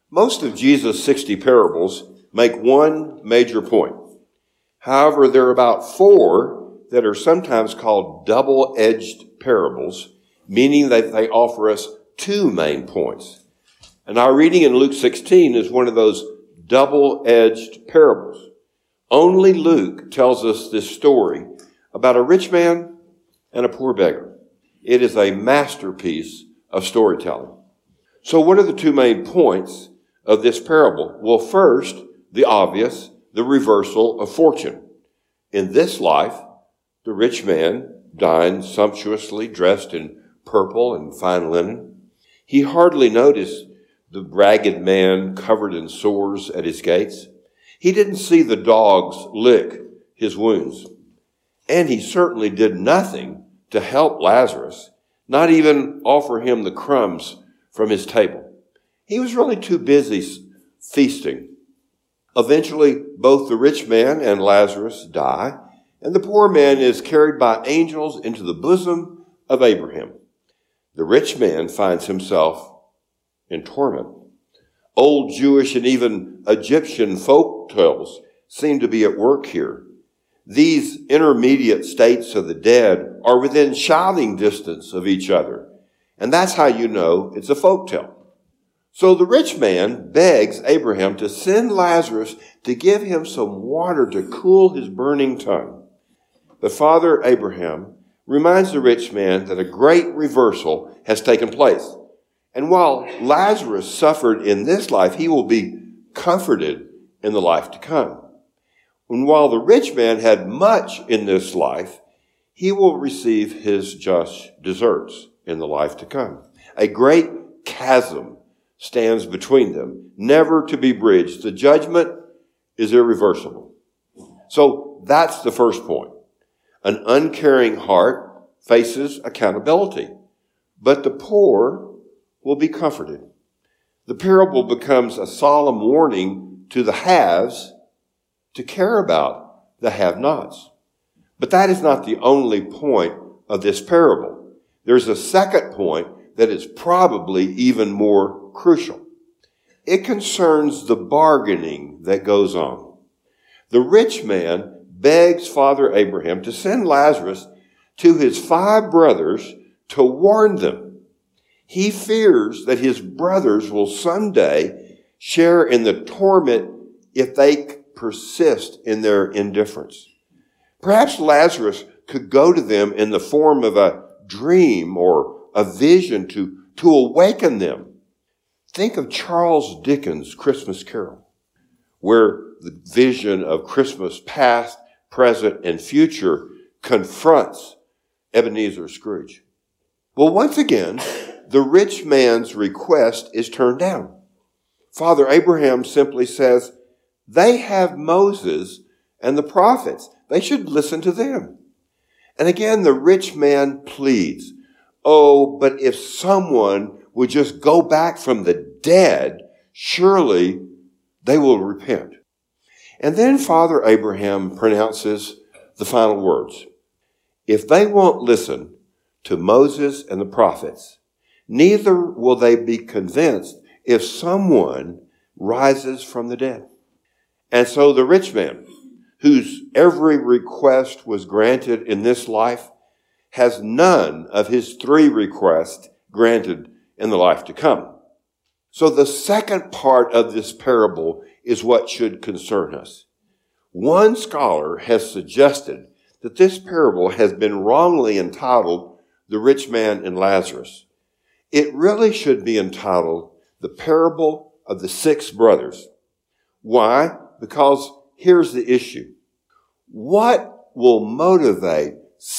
Most of Jesus' 60 parables make one major point. However, there are about 4 that are sometimes called double-edged parables, meaning that they offer us 2 main points. And our reading in Luke 16 is one of those double-edged parables. Only Luke tells us this story about a rich man and a poor beggar. It is a masterpiece of storytelling. So what are the 2 main points of this parable? Well, first, the obvious, the reversal of fortune. In this life, the rich man dined sumptuously, dressed in purple and fine linen. He hardly noticed the ragged man covered in sores at his gates. He didn't see the dogs lick his wounds. And he certainly did nothing to help Lazarus, not even offer him the crumbs from his table. He was really too busy feasting. Eventually, both the rich man and Lazarus die, and the poor man is carried by angels into the bosom of Abraham. The rich man finds himself in torment. Old Jewish and even Egyptian folk tales seem to be at work here. These intermediate states of the dead are within shouting distance of each other, and that's how you know it's a folk tale. So the rich man begs Abraham to send Lazarus to give him some water to cool his burning tongue. But Father Abraham reminds the rich man that a great reversal has taken place. And while Lazarus suffered in this life, he will be comforted in the life to come. And while the rich man had much in this life, he will receive his just deserts in the life to come. A great chasm stands between them, never to be bridged. The judgment is irreversible. So that's the first point. An uncaring heart faces accountability, but the poor will be comforted. The parable becomes a solemn warning to the haves to care about the have-nots. But that is not the only point of this parable. There's a second point that is probably even more crucial. It concerns the bargaining that goes on. The rich man begs Father Abraham to send Lazarus to his 5 brothers to warn them. He fears that his brothers will someday share in the torment if they persist in their indifference. Perhaps Lazarus could go to them in the form of a dream or a vision to awaken them. Think of Charles Dickens' Christmas Carol, where the vision of Christmas past, present, and future confronts Ebenezer Scrooge. Well, once again, the rich man's request is turned down. Father Abraham simply says, they have Moses and the prophets. They should listen to them. And again, the rich man pleads, oh, but if someone would just go back from the dead, surely they will repent. And then Father Abraham pronounces the final words. If they won't listen to Moses and the prophets, neither will they be convinced if someone rises from the dead. And so the rich man, whose every request was granted in this life, has none of his 3 requests granted in the life to come. So the second part of this parable is what should concern us. One scholar has suggested that this parable has been wrongly entitled The Rich Man and Lazarus. It really should be entitled The Parable of the 6 Brothers. Why? Because here's the issue. What will motivate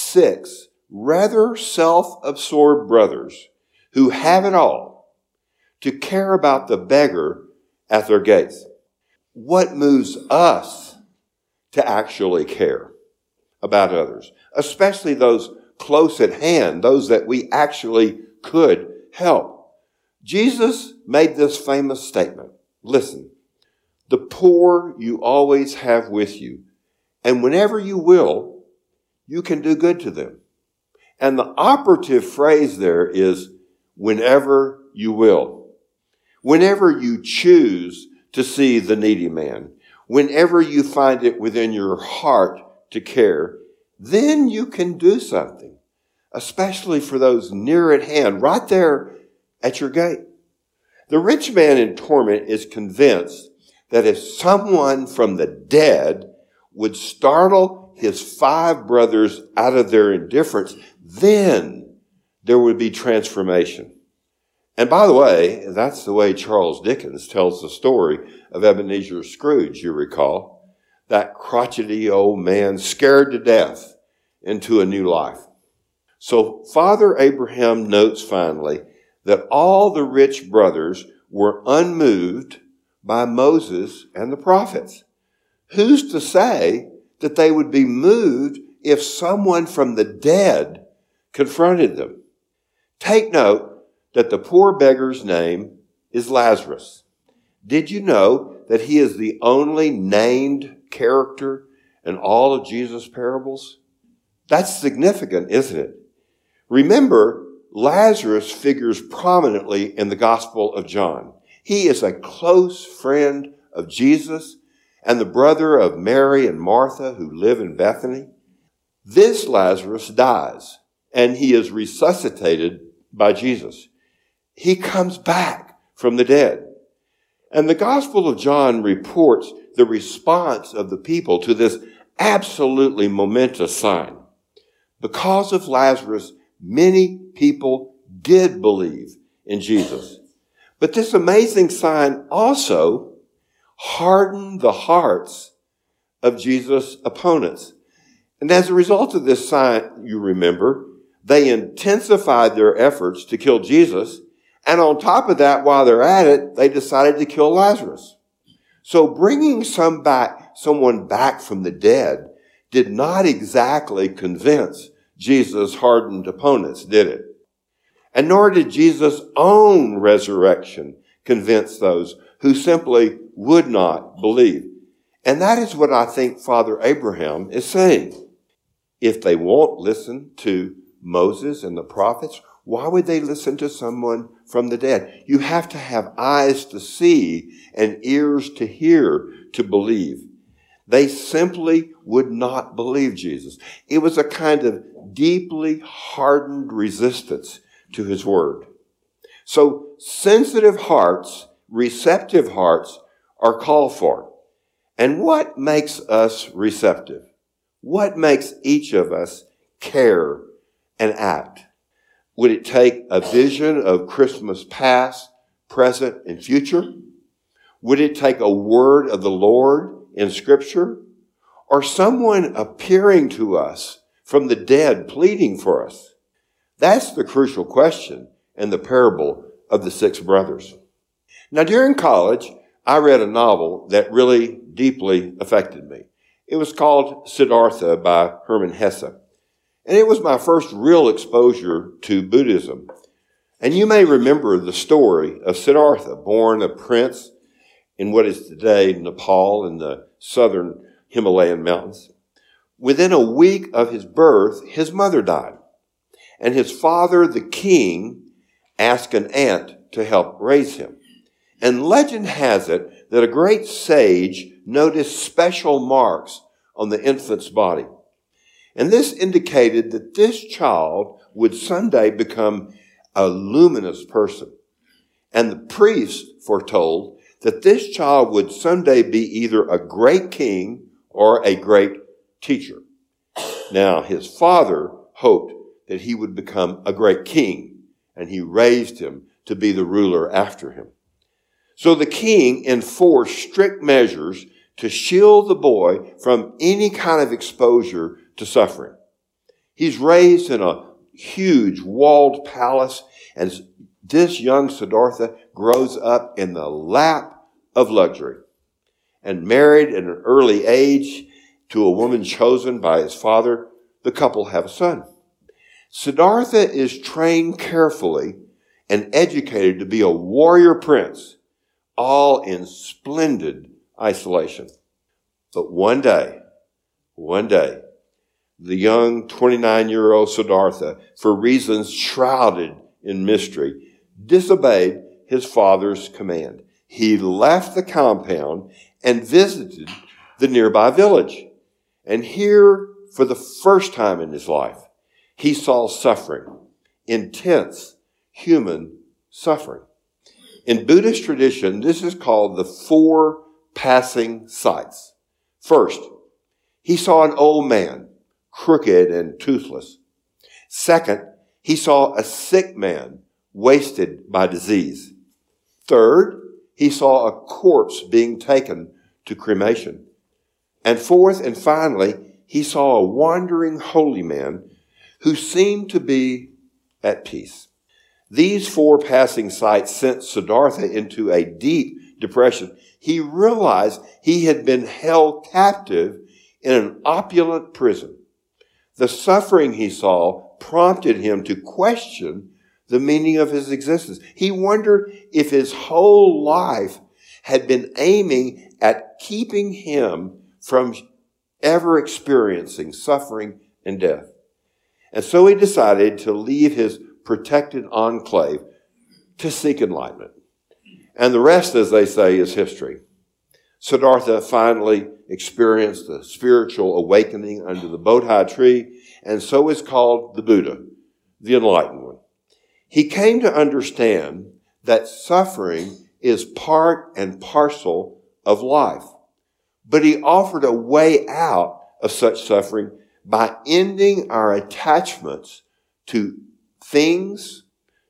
6 rather self-absorbed brothers who have it all to care about the beggar at their gates? What moves us to actually care about others, especially those close at hand, those that we actually could help? Jesus made this famous statement. Listen, the poor you always have with you, and whenever you will, you can do good to them. And the operative phrase there is, whenever you will. whenever you choose to see the needy man, whenever you find it within your heart to care, then you can do something, especially for those near at hand, right there at your gate. The rich man in torment is convinced that if someone from the dead would startle his 5 brothers out of their indifference, then there would be transformation. And by the way, that's the way Charles Dickens tells the story of Ebenezer Scrooge, you recall. That crotchety old man scared to death into a new life. So Father Abraham notes finally that all the rich brothers were unmoved by Moses and the prophets. Who's to say that they would be moved if someone from the dead confronted them? Take note that the poor beggar's name is Lazarus. Did you know that he is the only named character in all of Jesus' parables? That's significant, isn't it? Remember, Lazarus figures prominently in the Gospel of John. He is a close friend of Jesus and the brother of Mary and Martha who live in Bethany. This Lazarus dies, and he is resuscitated by Jesus. He comes back from the dead. And the Gospel of John reports the response of the people to this absolutely momentous sign. Because of Lazarus, many people did believe in Jesus. But this amazing sign also hardened the hearts of Jesus' opponents. And as a result of this sign, you remember, they intensified their efforts to kill Jesus. And on top of that, while they're at it, they decided to kill Lazarus. So bringing someone back from the dead did not exactly convince Jesus' hardened opponents, did it? And nor did Jesus' own resurrection convince those who simply would not believe. And that is what I think Father Abraham is saying. If they won't listen to Moses and the prophets, why would they listen to someone from the dead? You have to have eyes to see and ears to hear to believe. They simply would not believe Jesus. It was a kind of deeply hardened resistance to his word. So sensitive hearts, receptive hearts are called for. And what makes us receptive? What makes each of us care and act? Would it take a vision of Christmas past, present, and future? Would it take a word of the Lord in Scripture? Or someone appearing to us from the dead pleading for us? That's the crucial question in the parable of the 6 brothers. Now, during college, I read a novel that really deeply affected me. It was called Siddhartha by Hermann Hesse. And it was my first real exposure to Buddhism. And you may remember the story of Siddhartha, born a prince in what is today Nepal in the southern Himalayan mountains. Within a week of his birth, his mother died. And his father, the king, asked an aunt to help raise him. And legend has it that a great sage noticed special marks on the infant's body. And this indicated that this child would someday become a luminous person. And the priest foretold that this child would someday be either a great king or a great teacher. Now, his father hoped that he would become a great king, and he raised him to be the ruler after him. So the king enforced strict measures to shield the boy from any kind of exposure to suffering. He's raised in a huge walled palace, and this young Siddhartha grows up in the lap of luxury. And married at an early age to a woman chosen by his father, the couple have a son. Siddhartha is trained carefully and educated to be a warrior prince, all in splendid isolation. But one day, the young 29-year-old Siddhartha, for reasons shrouded in mystery, disobeyed his father's command. He left the compound and visited the nearby village. And here, for the first time in his life, he saw suffering, intense human suffering. In Buddhist tradition, this is called the 4 passing sights. First, he saw an old man, crooked and toothless. Second, he saw a sick man, wasted by disease. Third, he saw a corpse being taken to cremation. And fourth and finally, he saw a wandering holy man who seemed to be at peace. These 4 passing sights sent Siddhartha into a deep depression. He realized he had been held captive in an opulent prison. The suffering he saw prompted him to question the meaning of his existence. He wondered if his whole life had been aiming at keeping him from ever experiencing suffering and death. And so he decided to leave his protected enclave to seek enlightenment. And the rest, as they say, is history. Siddhartha finally experienced the spiritual awakening under the Bodhi tree, and so is called the Buddha, the enlightened one. He came to understand that suffering is part and parcel of life. But he offered a way out of such suffering by ending our attachments to things,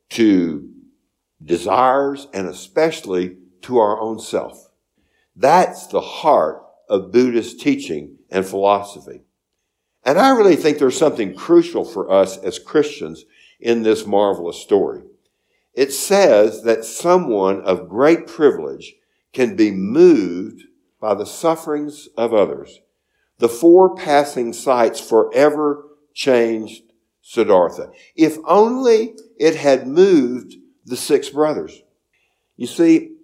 to desires, and especially to our own self. That's the heart of Buddhist teaching and philosophy. And I really think there's something crucial for us as Christians in this marvelous story. It says that someone of great privilege can be moved by the sufferings of others. The 4 passing sights forever changed Siddhartha. If only it had moved the 6 brothers. You see,